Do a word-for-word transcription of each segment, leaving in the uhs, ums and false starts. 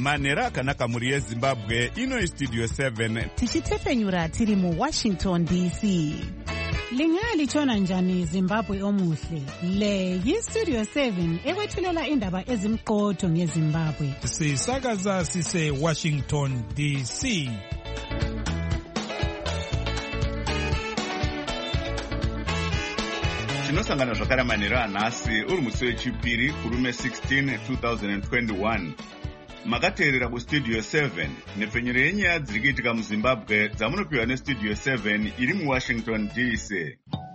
manhero akanaka mhuri yezimbabwe. Ino Studio seven tichitefenyura tiri muWashington D C. Lingalitshona njani Zimbabwe omuhle? Le yiStudio seven ekwethulela indaba ezimqotho ngeZimbabwe. Sisakaza sise Washington D C. tinosangana zvakare manhero anhasi uri musi wechipiri kurume sixteen twenty twenty-one. Makateerera kuStudio seven nepfenyuro yenyaya dziri kuitika muZimbabwe dzamunopiwa neStudio seven iri muWashington D C.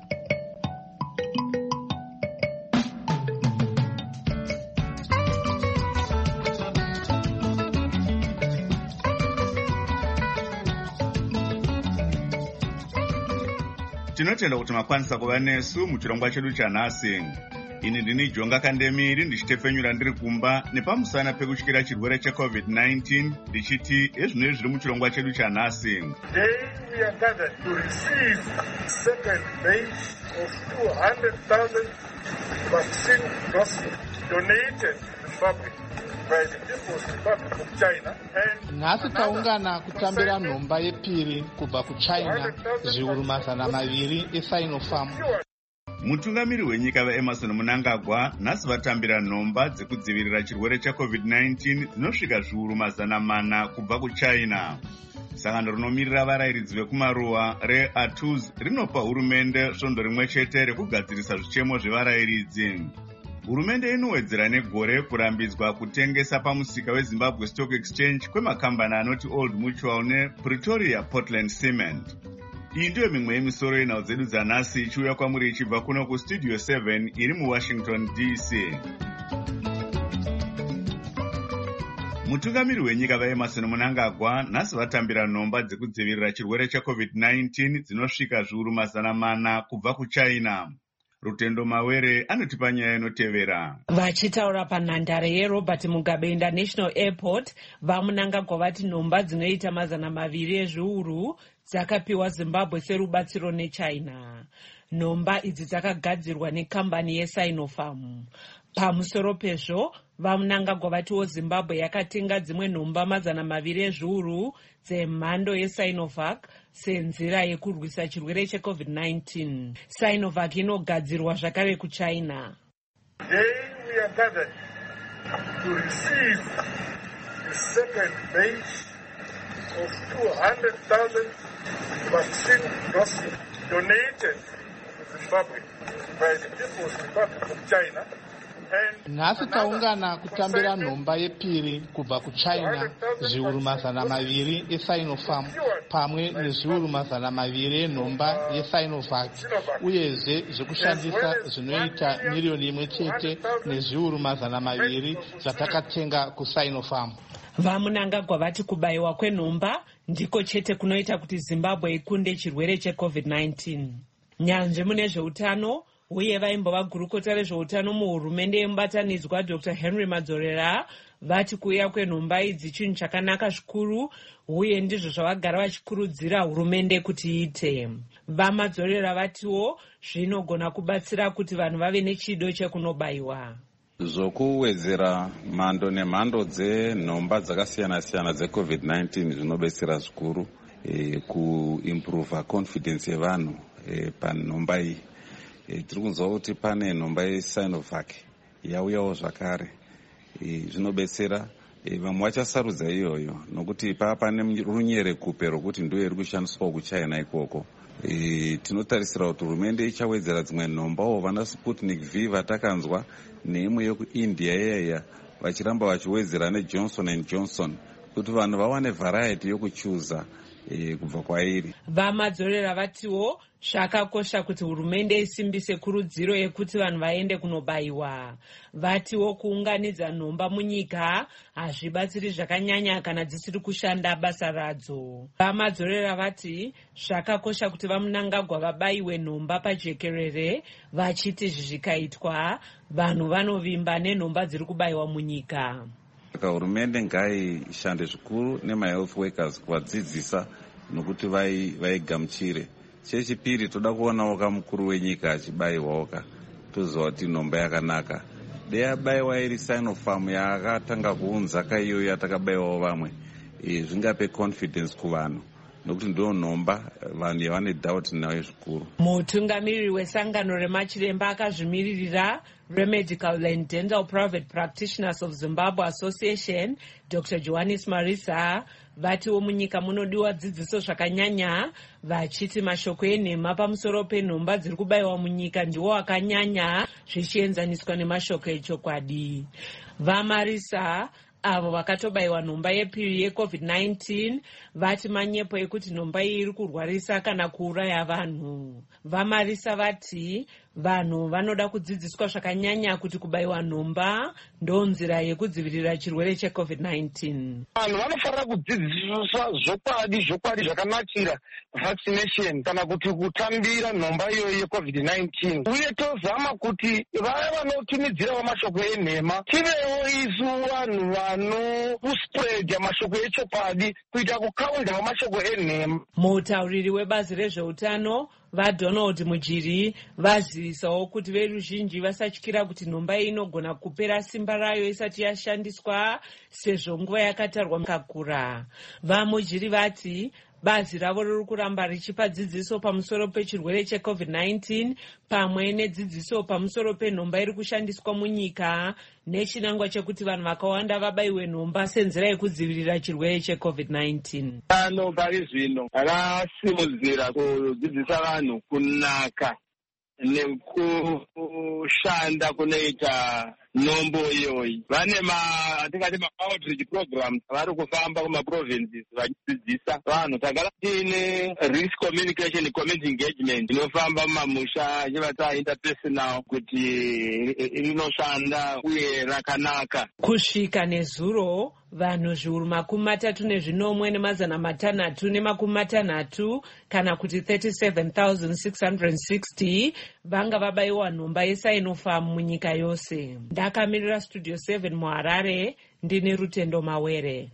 Tinotenda kuti makwanisa kuva nesu muchirongwa chedu chanhasi. Ini ndini Jonga Kandemiri ndichitefenyura ndiri kumba nepamusana pekutyira chirwere checovid nineteen ndichiti ezvinoi zviri muchirongwa chedu chanhasi. Today we are gathered to receive second batch of two hundred thousand vaccine doses donated to Zimbabwe by the People's Republic of China. Nhasi taungana kutambira nhomba yepiri kubva kuChina zviuru mazana maviri eSinopharm. Mutungamiri wenyika vaEmerson Mnangagwa nhasi vatambira nhomba dzekudzivirira chirwere checovid nineteen dzinosvika zviuru mazana mana kubva kuChina. Sangano rinomirira varayiridzi vekumaruwa reA T U S rinopa hurumende svondo rimwe chete rekugadzirisa zvichemo zvevarayiridzi. Hurumende inowedzera negore kurambidzwa kutengesa pamusika weZimbabwe Stock Exchange kwemakambani anoti Old Mutual nePretoria Portland Cement. Iyi ndiyo mimwe yemisoro yenhau dzedu dzanhasi ichiuya kwamuri ichibva kuno kuStudio seven iri muWashington D C. Mutungamiri wenyika vaEmerson Mnangagwa nhasi vatambira nhomba dzekudzivirira chirwere checovid nineteen dzinosvika zviuru mazana mana kubva kuChina. Rutendo Mawere anotipa nyaya inotevera. Vachitaura panhandare yeRobert Mugabe International Airport, vaMnangagwa vati nhomba dzinoita mazana maviri ezviuru dzakapiwa Zimbabwe serubatsiro neChina. Nhomba idzi dzakagadzirwa nekambani yeSinopharm. Pamusoro pezvo, vaMnangagwa vatiwo Zimbabwe yakatenga dzimwe nhomba mazana maviri ezviuru dzemhando yeSinovac senzira yekurwisa chirwere checovid nineteen. Sinovac inogadzirwa zvakare kuChina. Today we are gathered to receive the second batch of two hundred thousand vaccine doses donated to Zimbabwe by the People's Republic of China. Nhasi taungana kutambira nhomba yepiri kubva kuChina zviuru mazana maviri eSinopharm pamwe nezviuru mazana maviri enhomba yeSinovac uyezve zvekushandisa zvinoita miriyoni imwe chete nezviuru mazana maviri zvatakatenga kuSinopharm. VaMnangagwa vati kubayiwa kwenhomba ndiko chete kunoita kuti Zimbabwe ikunde chirwere checovid nineteen. Nyanzvi mune zveutano uye vaimbova gurukota rezveutano muhurumende yemubatanidzwa Doctor Henry Madzorera vati kuuya kwenhomba idzi chinhu chakanaka zvikuru uye ndizvo zvavagara vachikurudzira hurumende kuti iite. VaMadzorera vatiwo zvinogona kubatsira kuti vanhu vave nechido chekunobayiwa. Zvokuwedzera mhando nemhando dzenhomba dzakasiyana-siyana dzecovid nineteen zvinobetsera zvikuru e, kuimprova confidence yevanhu e, panhomba iyi. E, tiri kunzwa kuti pane nhomba yeSinovac yauyawo zvakare. E, zvinobetsera e, vamwe vachasarudza iyoyo nokuti pava pane runyerekupe rokuti ndiyo iri kushandiswa kuChina ikoko. E, tinotarisira kuti hurumende ichawedzera dzimwe nhombawo vana Sputnik V vatakanzwa neimwe yekuIndia yaya vachiramba vachiwedzera neJohnson and Johnson kuti vanhu vawane variety yokuchuza e, kubva kwairi. VaMadzorera vatiwo zvakakosha kuti hurumende isimbise kurudziro yekuti vanhu vaende kunobayiwa. Vatiwo kuunganidza nhomba munyika hazvibatsiri zvakanyanya kana dzisiri kushanda basa radzo. VaMadzorera vati zvakakosha kuti vaMnangagwa vabayiwe nhomba pajekerere vachiti zvikaitwa vanhu vanovimba nenhomba dziri kubayiwa munyika. Saka hurumende ngaishande zvikuru nemahealth workers kuvadzidzisa nokuti vaigamuchire. Chechipiri toda kuonawo kamukuru wenyika achibayiwawo ka toziva kuti nhomba yakanaka dei abayiwa iri Sinopharm yakatanga kuunzaka iyo yatakabayiwawo vamwe e, zvingape confidence kuvanhu nokuti ndo nhomba vanhu yavane doubt nayo zvikuru. Mutungamiriri wesangano remachiremba akazvimiririra Remedical and Dental Private Practitioners of Zimbabwe Association, Doctor Johannes Marisa, vatiwo munyika munodiwa dzidziso zvakanyanya, vachiti mashoko enhema pamusoro penhomba dziri kubayiwa munyika ndiwo akanyanya zvichienzaniswa nemashoko echokwadi. VaMarisa avo vakatobayiwa nhomba yepiri yecovid nineteen vati manyepo ekuti nhomba iyi iri kurwarisa kana kuuraya vanhu. VaMarisa vati vanhu vanoda kudzidziswa zvakanyanya kuti kubayiwa nhomba ndonzira yekudzivirira chirwere checovid nineteen. Vanhu vanofanira kudzidziswa zvokwadi zvokwadi zvakanakira vaccination kana kuti kutambira nhomba iyoyi yecovid nineteen, uye tozama kuti vaya vanotumidzirawo mashoko enhema tivewo isu vanhu vanospreadya mashoko echokwadi kuita kukaundawo mashoko enhema. Mutauriri webazi rezveutano vaDonald Mujiri vazivisawo kuti veruzhinji vasatyira kuti nhomba iyi inogona kupera simba rayo isati yashandiswa sezvo nguva yakatarwa kakura. VaMujiri vati bazi ravo riri kuramba richipa dzidziso pamusoro pechirwere checovid nineteen pamwe nedzidziso pamusoro penhomba iri kushandiswa munyika nechinangwa chekuti vanhu vakawanda vabayiwe nhomba senzira yekudzivirira chirwere checovid nineteen. Pano pari zvino rasimudzira kudzidzisa vanhu kunaka nekushanda kunoita nhombo iyoyi. Vane atingati ma-outreach programs vari kufamba kuma-provinces vachidzidzisa vanhu. Tagara tiine risk communication community engagement inofamba mumamusha achivata interpersonal kuti rinoshanda uye rakanaka. Kusvika nezuro vanhu zviuru makumi matatu nezvinomwe nemazana matanhatu nemakumi matanhatu kana kuti thirty-seven thousand six hundred sixty vanga vabayiwa nhomba yeSinopharm munyika yose. Ndakamirira Studio seven muHarare, ndine Rutendo Mawere.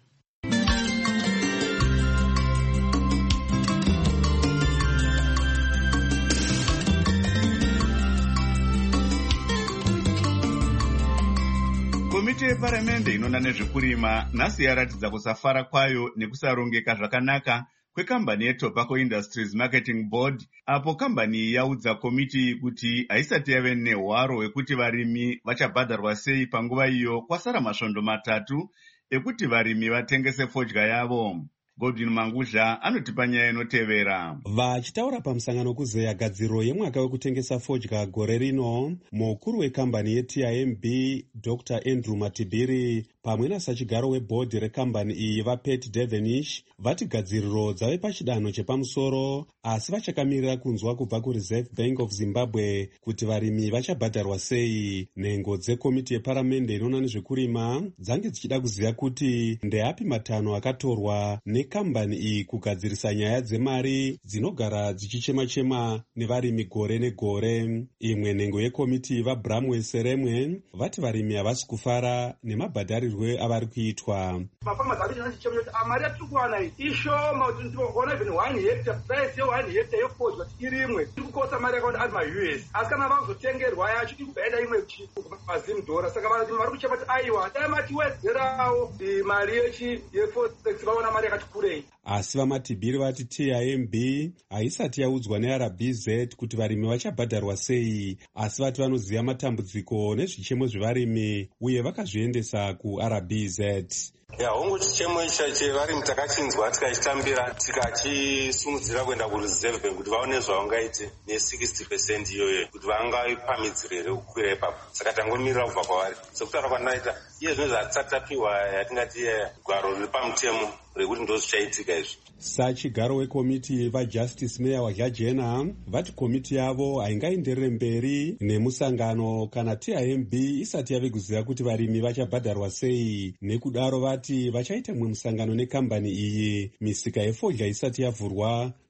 Komiti yeparamende inoona nezvekurima nhasi yaratidza kusafara kwayo nekusarongeka zvakanaka kwekambani yeTobacco Industries Marketing Board, apo kambani iyi yaudza komiti kuti haisati yave nehwaro hwekuti varimi vachabhadharwa sei panguva iyo kwasara masvondo matatu ekuti varimi vatengese fodya yavo. Godwin Manguzha anotipa nyaya inotevera. Vachitaura pamusangano kuzeya gadziro yemwaka wekutengesa fodya gore rino, mukuru wekambani yeT I M B Doctor Andrew Matibiri pamwe nasachigaro webhodhi rekambani iyi vaPet Devenish vati gadziriro dzave pachidanho chepamusoro, asi vachakamirira kunzwa kubva kuReserve Bank of Zimbabwe kuti varimi vachabhadharwa sei. Nhengo dzekomiti yeparamende inoona nezvekurima dzange dzichida kuziva kuti ndeapi matanho akatorwa nekambani iyi kugadzirisa nyaya dzemari dzinogara dzichichema-chema nevarimi gore negore. Imwe nhengo yekomiti vaBramwe Seremwe vati varimi havasi kufara nemabhadharirwe avari kuitwa. Mafama dzari chichema kuti amari atiri kuwana ishoma kuti ndinoona even one hectare price ye one hectare yefodya irimwe tiri kukosa mari yakawanda ari ma-U S, asi kana vazotengerwa yacho tiri kubhaida imwe mazim dhora. Saka vanhu vari kuchema kuti aiwa dai matiwedzerawo mari yeforex vaona mari yakati kurei. Asi vaMatibiri vati T I M B haisati yaudzwa neR B Z kuti varimi vachabhadharwa sei, asi vati vanoziva matambudziko nezvichemo zvevarimi uye vakazviendesa kuR B Z. Ya hongu chichemo icho chevarimi takachinzwa tikachitambira tikachisimudzira kuenda kuReserve Bank kuti vaone zvavangaite ne-sixty percent iyoyo kuti vangapamidzire here kukwira ipapo. Saka tangomirira kubva kwavari. Sekutaura kwandinaita iye zvino zvatisati tapiwa yatingati gwaro riri pamutemo rekuti ndozvichaitika izvi. Sachigaro wekomiti vaJustice Meya waJajena vati komiti yavo haingaenderere mberi nemusangano kana T I M B isati yave kuziva kuti varimi vachabhadharwa sei. Nekudaro vati vachaita mumwe musangano nekambani iyi misika yefodya isati yavhurwa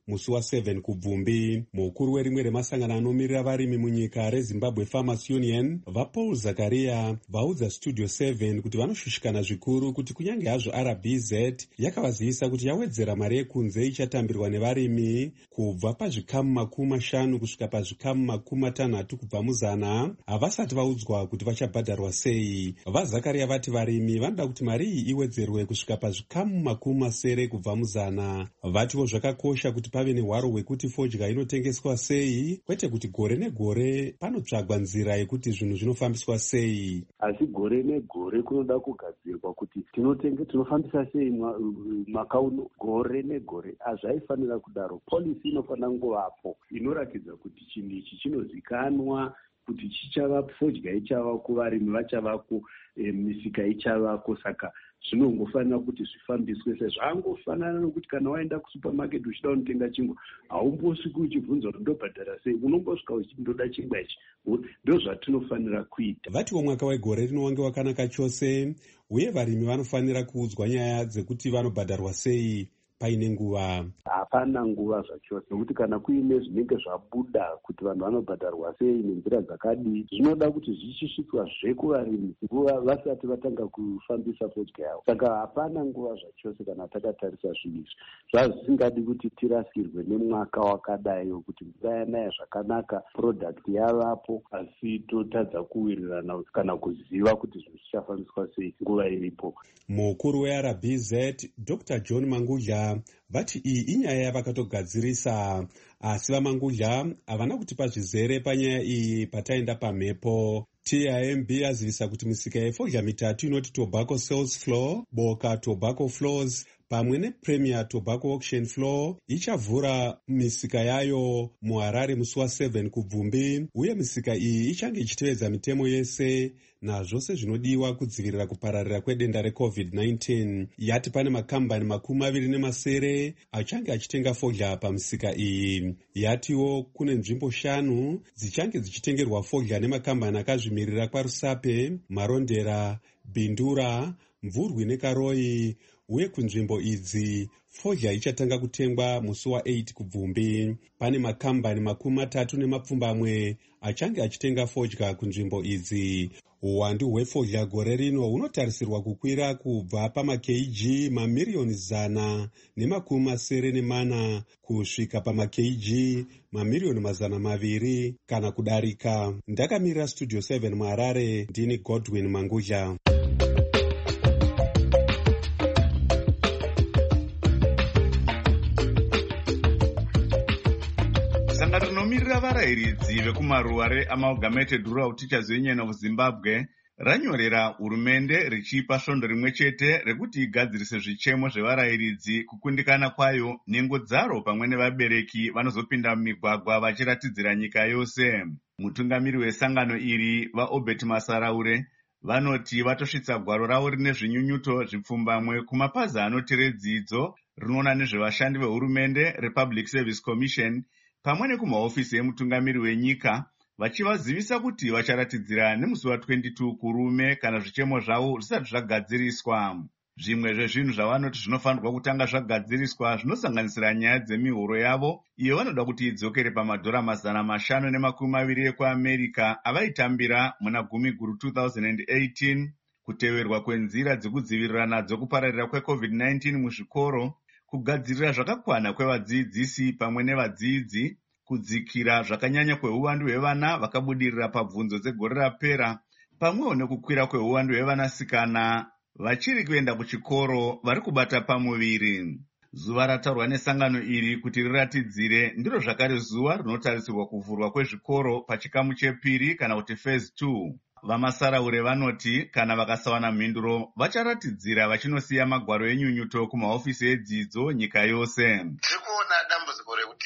musi wasevhen kubvumbi. Mukuru werimwe remasangano anomirira varimi munyika reZimbabwe Farmers Union, vaPaul Zakaria, vaudza Studio seven kuti vanoshushikana zvikuru kuti kunyange hazvo R B Z yakavazivisa kuti yawedzera mari yekunze ichatambirwa nevarimi kubva pazvikamu makumi mashanu kusvika pazvikamu makumi matanhatu kubva muzana, havasati vaudzwa kuti vachabhadharwa sei. VaZakaria vati varimi vanoda kuti mari iyi iwedzerwe kusvika pazvikamu makumi masere kubva muzana. Vatiwo zvakakosha kuti pave nehwaro hwekuti fodya inotengeswa sei, kwete kuti gore negore panotsvagwa nzira yekuti zvinhu zvinofambiswa sei. Asi gore negore kunoda kugadzirwa kuti tinotenge tinofambisa sei mwaka uno gore negore. Hazvaifanira kudaro. Polisi inofanira kungovapo inoratidza kuti chinhu ichi chinozikanwa, kuti chichava fodya ichavako, varimi vachavako, e, misika ichavako. Saka zvinongofanira kuti zvifambiswe sezvangofanana nokuti kana waenda kusupermarket uchida kunotenga chingwa haumbosviki uchibvunza kuti ndobhadhara sei, unombosvika uchindoda chingwa ichi. Ndo zvatinofanira kuita. Vatiwo mwaka wegore rino wange wakanaka chose, uye varimi vanofanira kuudzwa nyaya dzekuti vanobhadharwa sei paine nguva. Hapana nguva zvachose, nokuti kana kuine zvinenge zvabuda kuti vanhu vanobhadharwa sei nenzira dzakadii, zvinoda kuti zvichisvikwa zvekuvarimi nguva vasati vatanga kufambisa fodya yavo. Saka hapana nguva zvachose kana takatarisa zvinhu izvi. Zvazvisingadi kuti tirasirwe nemwaka wakadai wekuti mvura yanaya zvakanaka, product yavapo, asi totadza kuwirirana kana kuziva kuti zvinhu zvichafambiswa sei nguva iripo. Mukuru weR B Z Doctor John Mangudla vati iyi inyaya yavakatogadzirisa, asi vaMangudla havana kutipa zvizere panyaya iyi pataenda pamhepo. T I M B yazivisa kuti misika yefodya mitatu inoti Tobacco Sales Floor, Boka Tobacco Floors pamwe nePremier Tobacco Auction Floor ichavhura misika yayo muHarare musi wasevhen kubvumbi, uye misika iyi ichange ichitevedza mitemo yese nazvose zvinodiwa kudzivirira kupararira kwedenda reCovid nineteen. Yati pane makambani makumi maviri nemasere achange achitenga fodya pamisika iyi. Yatiwo kune nzvimbo shanu dzichange dzichitengerwa fodya nemakambani akazvimirira kwaRusape, Marondera, Bindura, Mvurwi neKaroi, uye kunzvimbo idzi fodya ichatanga kutengwa musi wa8 kubvumbi. Pane makambani makumi matatu nemapfumbamwe achange achitenga fodya kunzvimbo idzi. Uwandu hwefodya gore rino hunotarisirwa kukwira kubva pamakg mamiriyoni zana nemakumi masere nemana kusvika pamakg mamiriyoni mazana maviri kana kudarika. Ndakamirira Studio seven muHarare, ndini Godwin Mangudla. Sangano rinomirira varayiridzi vekumaruwa reAmalgamated Rural Teachers Union of Zimbabwe ranyorera hurumende richipa svondo rimwe chete rekuti igadzirise zvichemo zvevarayiridzi kukundikana kwayo nhengo dzaro pamwe nevabereki vanozopinda mumigwagwa vachiratidzira nyika yose. Mutungamiri wesangano iri vaObert Masaraure vanoti vatosvitsa gwaro ravo rine zvinyunyuto zvipfumbamwe kumapazi anotire dzidzo, rinoona nezvevashandi vehurumende rePublic Service Commission pamwe nekumahofisi emutungamiri wenyika, vachivazivisa kuti vacharatidzira nemusi wa22 kurume kana zvichemo zvavo zvisati zvagadziriswa. Zvimwe zvezvinhu zvavanoti zvinofanirwa kutanga zvagadziriswa zvinosanganisira nyaya dzemihoro yavo, iyo vanoda kuti idzokere pamadhora mazana mashanu nemakumi maviri ekuAmerica avaitambira muna gumi guru two thousand eighteen, kuteverwa kwenzira dzekudzivirira nadzo kupararira kweCovid nineteen muzvikoro, kugadzirira zvakakwana kwevadzidzisi pamwe nevadzidzi, kudzikira zvakanyanya kweuwandu hwevana vakabudirira pabvunzo dzegore rapera, pamwewo nekukwira kweuwandu hwevanasikana vachiri kuenda kuchikoro vari kubata pamuviri. Zuva rataurwa nesangano iri kuti riratidzire ndiro zvakare zuva rinotarisirwa kuvhurwa kwezvikoro pachikamu chepiri kana kuti phase two. VaMasaraure vanoti kana vakasawana mhinduro vacharatidzira vachinosiya magwaro enyunyuto kumahofisi edzidzo nyika yose. Tiri kuona dambudziko rekuti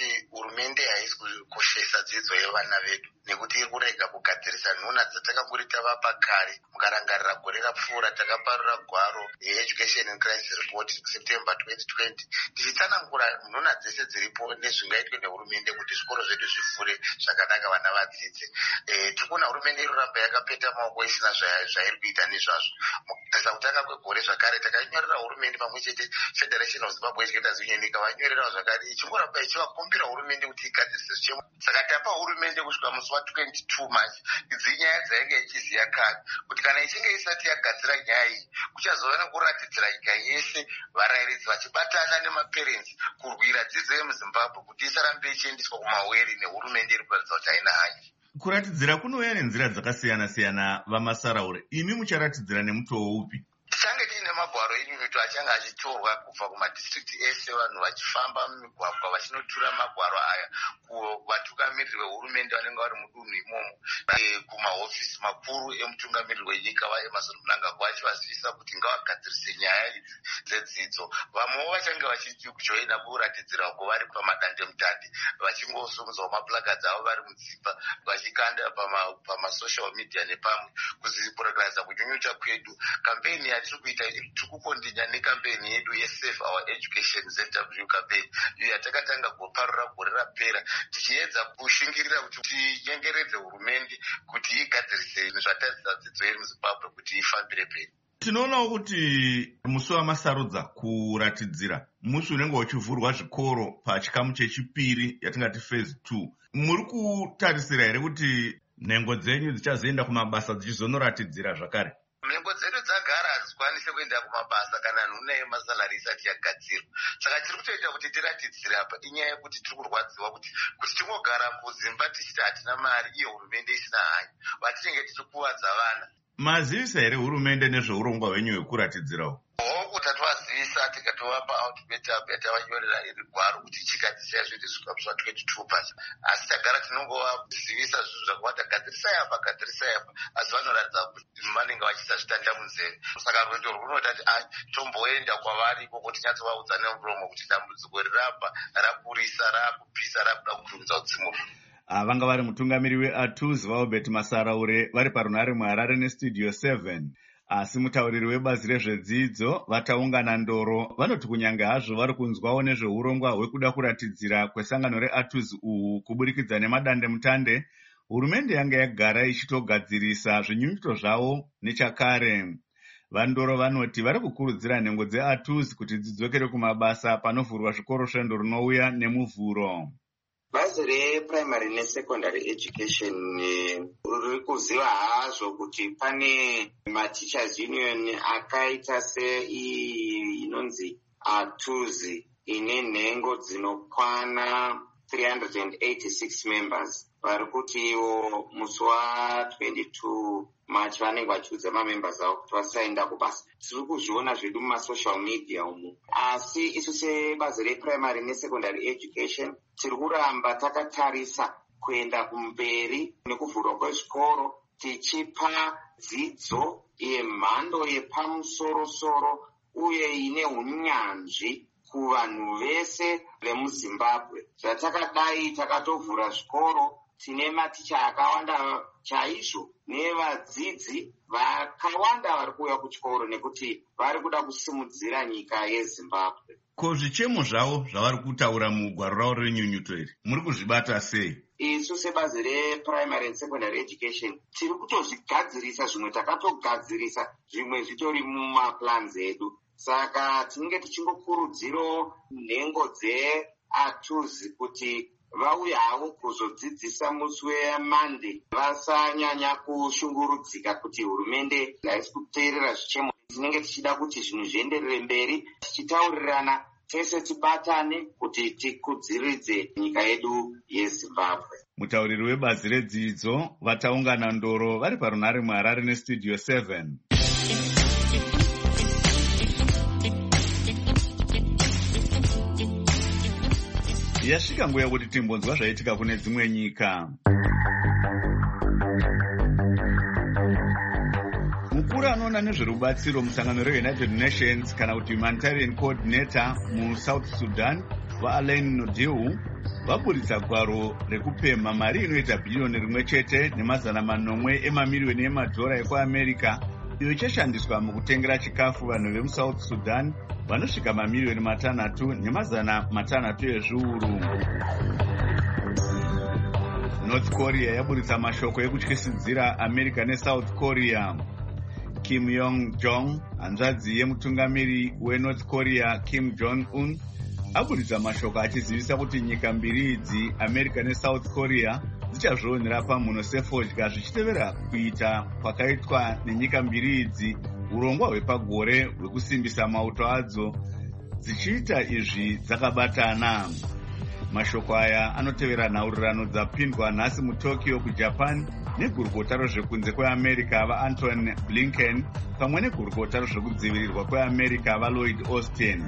hurumende haisi kukoshesa dzidzo yevana vedu nekuti iri kurega kugadzirisa nhuna dzatakanguri tavapa kare. Mukarangarira gore rapfuura takaparura gwaro yeeducation and crisis report september twenty twenty tichitsanangura nhuna dzese dziripo nezvingaitwe nehurumende kuti zvikoro zvedu zvivhure zvakanaka vana vadzidze. E, tikuona hurumende iroramba yakapeta maoko isina zvairi kuita nezvazvo. Mukutasa kutanga kwegore zvakare takanyorera hurumende pamwe chete Federation of Zimbabwe Educators Union ikavanyorerawo zvakare ichingoramba ichivakumbira hurumende kuti igadzirise zvichemo. Saka tapa hurumende kusvika musi wa twenty-two March idzi nyaya dzainge ichiziya kare kuti kana ichinge isati yagadzira nyaya iyi kuchazova nekuratidzira nyika yese varairidzi vachibatana nemaparents kurwira dzidzo yemuzimbabwe kuti isarambe ichiendeswa kumaweri nehurumende iri kuratidza kuti haina hanya. Kuratidzira kunouya nenzira dzakasiyana-siyana. Vamasaraure, imi mucharatidzira nemutoo upi? Tichange tiine magwaro enyunyuto achange achitorwa kubva kumadistrikti ese, vanhu vachifamba mumigwagwa vachinotura magwaro aya kuvatungamiriri vehurumende vanenge vari mudunhu imomo, kumahofisi makuru emutungamiriri wenyika vaEmmerson Mnangagwa achivazivisa kuti ngavagadzirise nyaya idzi dzedzidzo. Vamwewo vachange vachijoina kuratidzira uko vari pamadandemutande vachingosumudzawo maplakads avo vari mudzimba vachikanda pamasocial media nepamwe kuzipurogiraiza kunyunyuta kwedu. Kampeni yatiri kuita tiri kukondinya nekampeni yedu yeSafe Our Education Z W campaign iyo yatakatanga kuparura gore rapera tichiedza kushingirira kuti tinyengeredze hurumende kuti igadzirise zvataridza dzidzo yedu muZimbabwe kuti ifambire mberi. Tinoonawo kuti musi wamasarudza kuratidzira musi unenge uchivhurwa zvikoro pachikamu chechipiri yatingati phase two. Muri kutarisira here kuti nhengo dzenyu dzichazoenda kumabasa dzichizonoratidzira zvakare? Nhengo dzedu dzagara hadzikwanise kuenda kumabasa kana nhuna yemasalari isati yagadzirwa. Saka tiri kutoita kuti tiratidzire apa inyaya yekuti tiri kurwadziwa kuti kuti tingogara kudzimba tichiti hatina mari iyo hurumende isina hanya vatinenge tichikuvadza vana. Mazivisa here hurumende nezveurongwa hwenyu hwekuratidzirawo? Hoku tatovazivisa tikatovapa outbet apo yatavanyorera iri gwaro kuti chikadzisa zvinhu zvikabva twenty-two pacha. Asi tagara tinongovazivisa zvinhu zvakawanda, gadzirisai apa gadzirisai apa, asi vanoratidza kuti vanenge vachisazvitanda munzeve. Saka rwendo rwunoita kuti ai tomboenda kwavari ikoko tinyatsovaudza nemuromo kuti dambudziko rirapa rakurisa rakupisa rakuda kukurumidza kudzimurwa. Vanga vari mutungamiri weATUZ vaObert Masaraure vari parunhare muHarare nestudio seven. Asi mutauriri webazi rezvedzidzo vataungana ndoro vanoti kunyange hazvo vari kunzwawo nezveurongwa hwekuda kuratidzira kwesangano reATUZ uhu kuburikidza nemadandemutande, hurumende yanga yagara ichitogadzirisa zvinyunyuto zvavo nechakare. Vandoro vanoti vari kukurudzira nhengo dzeATUZ kuti dzidzokere kumabasa panovhurwa zvikoro svendo runouya nemuvhuro. Bazi reprimary nesecondary education riri kuziva hazvo kuti pane mateachers union akaita sei inonzi ATUZ ine nhengo dzinokwana three hundred eighty-six members. Vari kuti ivo musi wa twenty-two March vanenge vachiudza mamembers avo kuti vasaenda kubasa. Tiri kuzviona zvedu mumasocial media umu. Asi isu sebazi reprimary nesecondary education tiri kuramba takatarisa kuenda kumberi nekuvhurwa kwezvikoro tichipa dzidzo yemhando yepamusoro-soro uye ine unyanzvi kuvanhu vese vemuZimbabwe. Zvatakadai takatovhura zvikoro, tine maticha akawanda chaizvo nevadzidzi vakawanda vari kuuya kuchikoro nekuti vari kuda kusimudzira nyika yeZimbabwe. Ko zvichemo zvavo zvavari kutaura mugwaro ravo renyunyuto iri muri kuzvibata sei? Isu sebazi reprimary and secondary education tiri kutozvigadzirisa, zvimwe takatogadzirisa, zvimwe zvitori mumaplans edu. Saka tinenge tichingokurudzirawo nhengo dzeATUZ kuti vauye havo kuzodzidzisa musi weMonday, vasanyanya kushungurudzika kuti hurumende haisi kuteerera zvichemo. Tinenge tichida kuti zvinhu zvienderere mberi, tichitaurirana tese tibatane kuti tikudziridze nyika yedu yeZimbabwe. Mutauriri webazi redzidzo vataungana ndoro vari parunhare muHarare nestudio seven. Yasvika nguva yekuti timbonzwa zvaitika kune dzimwe nyika. Mukuru anoona nezverubatsiro musangano reUnited Nations kana kuti humanitarian coordinator muSouth Sudan vaAlain Nodihu vaburitsa gwaro rekupemha mari inoita bhiriyoni rimwe chete nemazana manomwe emamiriyoni emadhora ekuamerica iyo ichashandiswa mukutengera chikafu vanhu vemusouth sudan vanosvika mamiriyoni matanhatu nemazana matanhatu ezviuru. North Korea yaburitsa mashoko ekutyisidzira America neSouth Korea. Kim Yong-jong, hanzvadzi yemutungamiri weNorth Korea Kim Jong-un, aburitsa mashoko achizivisa kuti nyika mbiri idzi, America neSouth Korea, dzichazvionera pamhuno sefodya zvichitevera kuita kwakaitwa nenyika mbiri idzi urongwa hwepagore hwekusimbisa mauto adzo, dzichiita izvi dzakabatana. Mashoko aya anotevera nhaurirano dzapindwa nhasi muTokyo kuJapan negurukota rezvekunze kweAmerica vaAntony Blinken pamwe negurukota rezvekudzivirirwa kweAmerica vaLloyd Austin.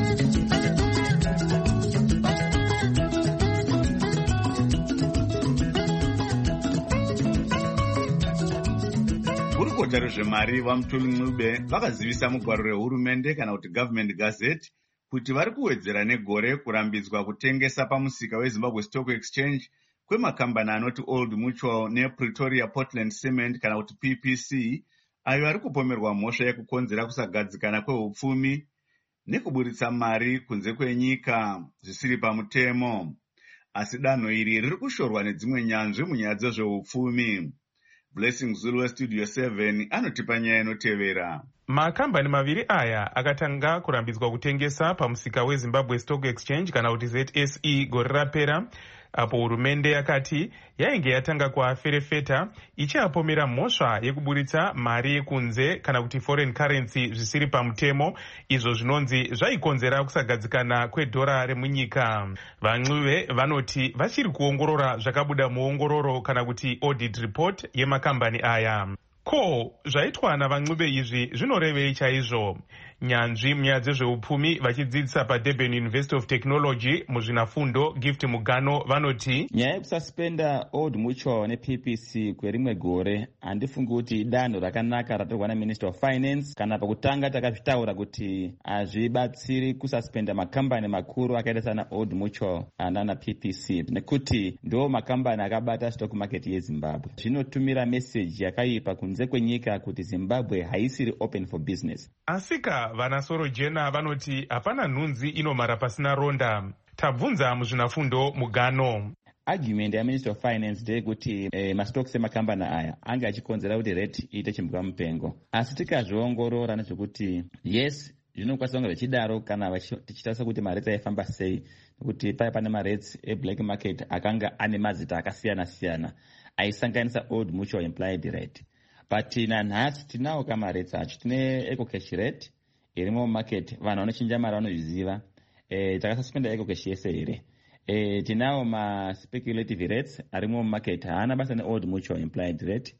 Gurukota rezvemari vaMutuli Ncube vakazivisa mugwaro rehurumende kana kuti Government Gazette kuti vari kuwedzera negore kurambidzwa kutengesa pamusika weZimbabwe Stock Exchange kwemakambani anoti Old Mutual nePretoria Portland Cement kana kuti P P C, ayo ari kupomerwa mhosva yekukonzera kusagadzikana kwehupfumi nekuburitsa mari kunze kwenyika zvisiri pamutemo. Asi danho iri riri kushorwa nedzimwe nyanzvi munyaya dzezvehupfumi. Blessing Zulu weStudio seven anotipa nyaya inotevera. Makambani maviri aya akatanga kurambidzwa kutengesa pamusika weZimbabwe Stock Exchange kana kuti Z S E gore rapera, apo hurumende yakati yainge yatanga kuaferefeta ichiapomera mhosva yekuburitsa mari yekunze kana kuti foreign currency zvisiri pamutemo, izvo zvinonzi zvaikonzera kusagadzikana kwedhora remunyika. VaNcube vanoti vachiri kuongorora zvakabuda muongororo kana kuti audit report yemakambani aya. Ko, zvaitwa navaNcube izvi zvinorevei chaizvo? Nyanzvi munyaya dzezveupfumi vachidzidzisa paDurban University of Technology muzvinafundo Gift Mugano vanoti nyaya yekususpenda Old Mutual neP P C kwerimwe gore handifungi kuti danho rakanaka ratorwa naMinister of Finance. Kana pakutanga takazvitaura kuti hazvibatsiri kususpenda makambani makuru akaita sana Old Mutual nana P P C nekuti ndo makambani akabata stock market yeZimbabwe. Zvinotumira message yakaipa kunze kwenyika kuti Zimbabwe haisiri open for business. Asika vanasoro jena vanoti hapana nhunzi inomara pasina ronda. Tabvunza muzvinafundo Mugano. Argument ya Minister of Finance ndeyekuti eh, mastocks emakambani aya anga achikonzera kuti rate iite chimbuka mupengo. Asi tikazviongorora nezvekuti yes, zvinokwanisa kunge zvichidaro kana tichitarisa kuti marate aifamba sei, nekuti paya pane marate eblack market akanga ane mazita akasiyana siyana aisanganisa Old Mutual implied rate. But nanhasi tinawo kamarate acho, tine eco cash rate irimo market, vanhu vanochinja mari vanozviziva. Eh, takasuspenda eco cash yese here. Eh, tinawo ma speculative rates arimo market haana basa ne Old Mutual implied rate.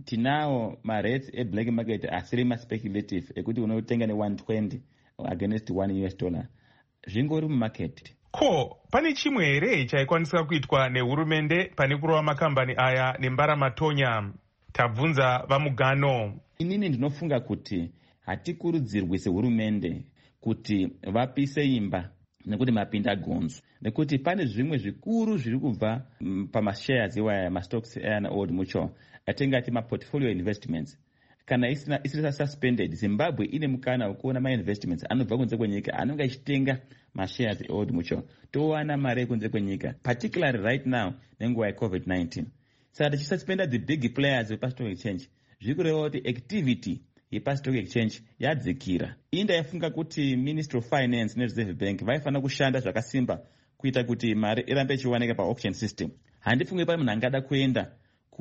Tinawo ma rates e black market asiri ma speculative ekuti unotenga ne one twenty against one U S dollar. Zvingori mu market. Ko, pane chimwe here chaikwanisika kuitwa nehurumende pane kurova makambani aya nembaramatonya? Tabvunza vaMugano. Inini ndinofunga kuti hatikurudzirwi sehurumende kuti vapise imba nekuti mapinda gonzo, nekuti pane zvimwe zvikuru zviri kubva pamashares iwaya mastocks ayana Old Mutual atingati maportfolio investments. Kana isina isina suspended, Zimbabwe ine mukana wekuona ma investments anobva kunze kwenyika anonga achitenga mashares eOld Mutual. Towana mari kunze kwenyika, particularly right now nenguva yeCovid nineteen. Saka tichisuspenda the big players wepastock exchange, zvikureva kuti activity yepastock exchange yadzikira. Inda yafunga kuti Ministry of Finance neReserve Bank vaifana kushanda zvakasimba kuita kuti mari irambe ichiwanika pa auction system. Handifunge pane munhu angada kuenda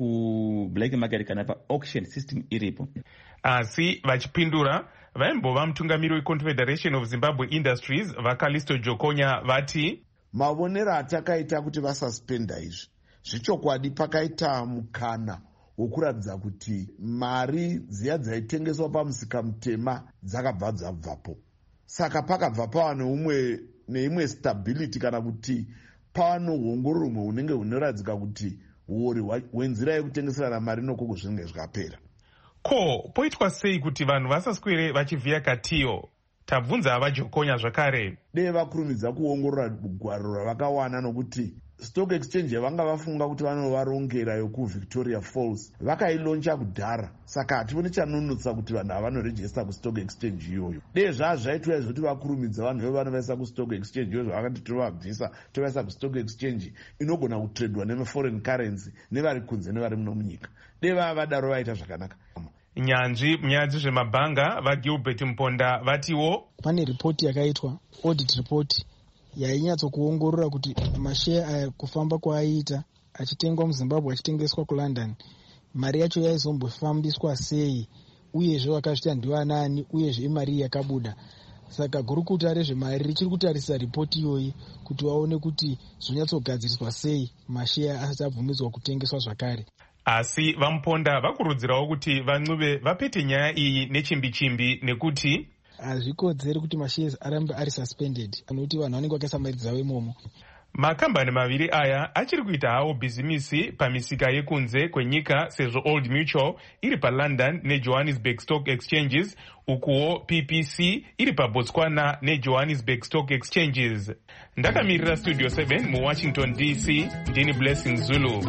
ku black market kana pa auction system iripo. Asi vachipindura vaimbova mutungamiri weConfederation of Zimbabwe Industries vaKalisto Jokonya vati mavonero atakaita kuti vasuspenda izvi zvichokwadi pakaita mukana wokuratidza kuti mari dziya dzaitengeswa pamusika mutema dzakabva dzabvapo. Saka pakabva pava neumwe neimwe stability kana kuti pava nouongororo rumwe hunenge hunoradzika kuti uori hwenzira yekutengeserana mari nokoko zvinenge zvikapera. Ko, poitwa sei kuti vanhu vasaswere vachivhiya katiyo? Tabvunza vaJokonya zvakare. Dei vakurumidza kuongorora gwaro ravakawana nokuti stock exchange yavanga vafunga kuti vanovarongera yokuvictoria falls vakailoncha kudhara, saka hationi chanonotsa kuti vanhu havanorejista kustock exchange iyoyo. Dei zvaa zvaitwa izvoti vakurumidza vanhu vo vanovaisa kustock exchange iyoyo zvavakati tovabvisa tovaisa kustock exchange inogona kutredwa neforeign currency nevari kunze nevari muno munyika. Dei vava vadaro vaita zvakanaka. Nyanzvi munyaya dzezvemabhanga vaGilbert Mponda vatiwo pane ripoti yakaitwa audit report yainyatsokuongorora kuti masheya aya kufamba kwaaiita achitengwa muZimbabwe achitengeswa kuLondon mari yacho yaizombofambiswa sei uyezve vakazvita ndivanani uyezve imari yakabuda. Saka gurukuta rezvemari richiri kutarisa ripoti iyoyi kuti vaone kuti zvonyatsogadziriswa sei masheya asati abvumidzwa kutengeswa zvakare. Asi vaMponda vakurudzirawo kuti vancuve vapete nyaya iyi nechimbi-chimbi nekuti hazvikodzeri kuti masheya arambe ari suspended nokuti vanhu vanenge vakaisa mari dzavo imomo. Makambani maviri aya achiri kuita hawo bhizimisi pamisika yekunze kwenyika sezvo Old Mutual iri paLondon neJohannesburg Stock Exchanges ukuwo P P C iri paBotswana neJohannesburg Stock Exchanges. Ndakamirira Studio seven muWashington D C, ndini Blessing Zulu.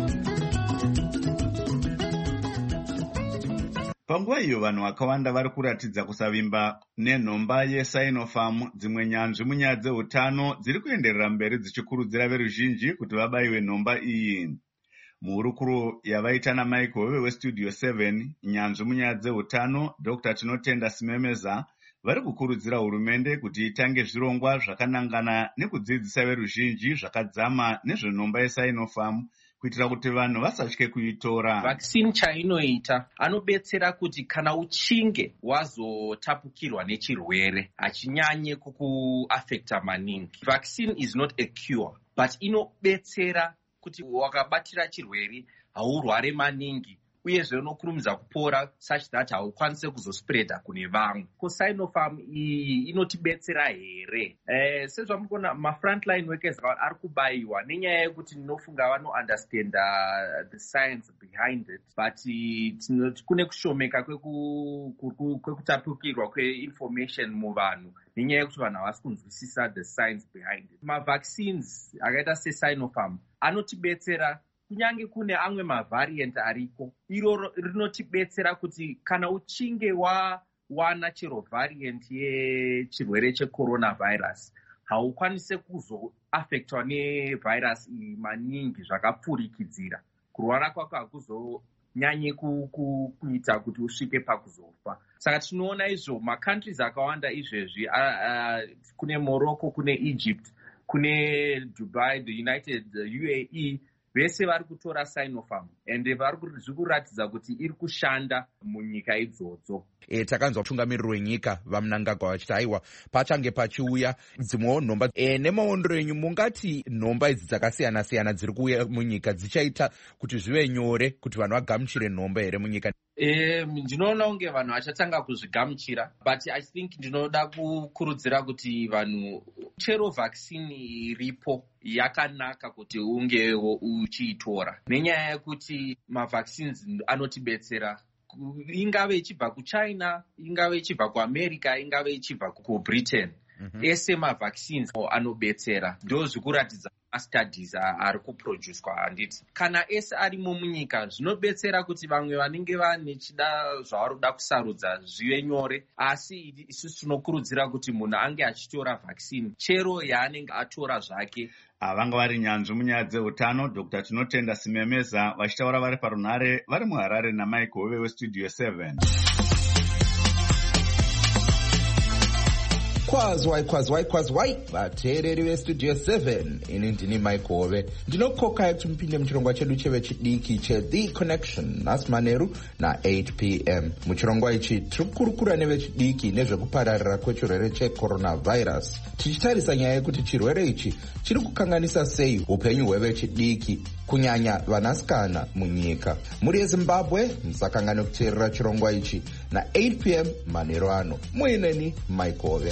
Panguva iyo vanhu vakawanda vari kuratidza kusavimba nenhomba yeSinopharm, dzimwe nyanzvi munyaya dzeutano dziri kuenderera mberi dzichikurudzira veruzhinji kuti vabayiwe nhomba iyi. Muhurukuro yavaita naMichael Wewe weStudio seven, nyanzvi munyaya dzeutano Doctor Tinotenda Simemeza vari kukurudzira hurumende kuti itange zvirongwa zvakanangana nekudzidzisa veruzhinji zvakadzama nezvenhomba yeSinopharm kuitira kuti vanhu vasatye kuitora. Vaccine chainoita anobetsera kuti kana uchinge wazotapukirwa nechirwere hachinyanye kukuafekta maningi. Vaccine is not a cure, but inobetsera kuti wakabatira chirwere haurware maningi uyezve unokurumidza kupora such that haukwanise kuzospreada kune vamwe. Sinopharm iyi inotibetsera here? Eh, sezvamukona mafrontline workers ari kubayiwa nenyaya yekuti ndinofunga vanounderstand uh, the science behind it, but kune kushomeka kwekutapukirwa kweinformation muvanhu nenyaya yekuti vanhu havasi kunzwisisa the science behind it. Mavaccines akaita seSinopharm anotibetsera kunyange kune amwe mavariant ariko, iro rinotibetsera kuti kana uchinge wawana chero variant yechirwere checoronavirus haukwanise kuzoafektwa nevirus iyi maningi zvakapfurikidzira. Kurwara kwako hakuzonyanye kuita kuti usvike pakuzofa. Saka tinoona izvo macountries akawanda izvezvi, uh, uh, kune Morocco, kune Egypt, kune Dubai, the United uh, U A E, vese vari kutora Sinopharm ende vari kuratidza kuti iri kushanda munyika idzodzo. E, takanzwa mutungamiriri wenyika vaMnangagwa vachiti aiwa pachange pachiuya dzimwewo nhomba. E, nemaondero enyu mungati nhomba idzi dzakasiyana siyana dziri kuuya munyika dzichaita kuti zvive nyore kuti vanhu vagamuchire nhomba here munyika? E, ndinoona unge vanhu vachatanga kuzvigamuchira, but I think ndinoda kukurudzira kuti vanhu chero vaccine iripo yakanaka kuti unge uchiitora nenyaya yekuti mavaccines anotibetsera, ingave ichibva kuChina, ingave ichibva kuAmerica, ingave ichibva kuBritain. Mm-hmm. Ese mavaccines anobetsera, ndo zvikuratidza mastudies ari kuproducwa handiti. Kana ese arimo munyika zvinobetsera kuti vamwe vanenge vane chida zvavaroda kusarudza zvive nyore, asi isusu tinokurudzira kuti munhu ange achitora vaccine chero yaanenge atora zvake. Avanga vari nyanzvi munyaya dzeutano Doctor Tinotenda Simemeza vachitaura vari parunhare vari muHarare naMichael Wewe weStudio seven. Kwazwai kwazwai kwazwai vateereri veStudio seven, ini ndini Michael Wewe. Ndinokokai kuti mupinde muchirongwa chedu chevechidiki cheThe Connection nhasi manheru na eight p m. Muchirongwa ichi tiri kukurukura nevechidiki nezvekupararira kwechirwere checoronavirus, tichitarisa nyaya yekuti chirwere ichi chiri kukanganisa sei upenyu hwevechidiki kunyanya vanasikana munyika. Muri yeZimbabwe musakanganwe kuteerera chirongwa ichi na eight p m manheru ano. Muineni Michael Wewe.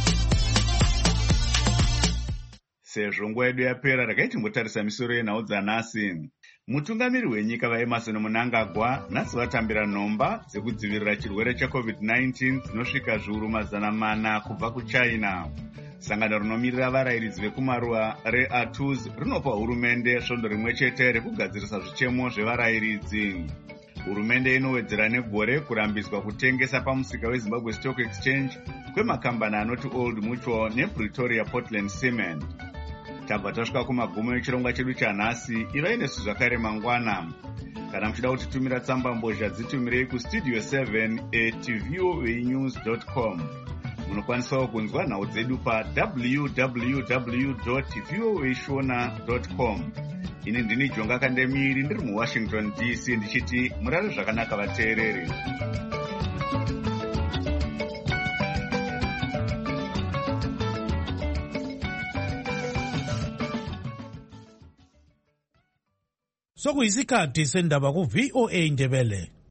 Sezvo nguva yedu yapera regai timbotarisa misoro yenhau dzanhasi. Mutungamiri wenyika vaEmmerson Mnangagwa nhasi vatambira nhomba dzekudzivirira chirwere checovid nineteen dzinosvika zviuru mazana mana kubva kuChina. sangano rinomirira varayiridzi vekumaruwa reatus rinopa hurumende svondo rimwe chete rekugadzirisa zvichemo zvevarayiridzi. Hurumende inowedzera negore kurambiswa kutengesa pamusika weZimbabwe Stock Exchange kwemakambani anoti Old Mutual nePretoria Portland Cement. Tabva tasvika kumagumo echirongwa chedu chanhasi. Ivai nesu zvakare mangwana. Kana muchida kutitumira tsamba mbozha dzitumirei kustudio seven at v o a news dot com. Munokwanisawo kunzwa nhau dzedu pa w w w dot v o a shona dot com. Ini ndini Jonga Kandemiri ndiri muWashington D C ndichiti murare zvakanaka vateereri. Sokuyisikhathi sendaba ku V O A Ndebele.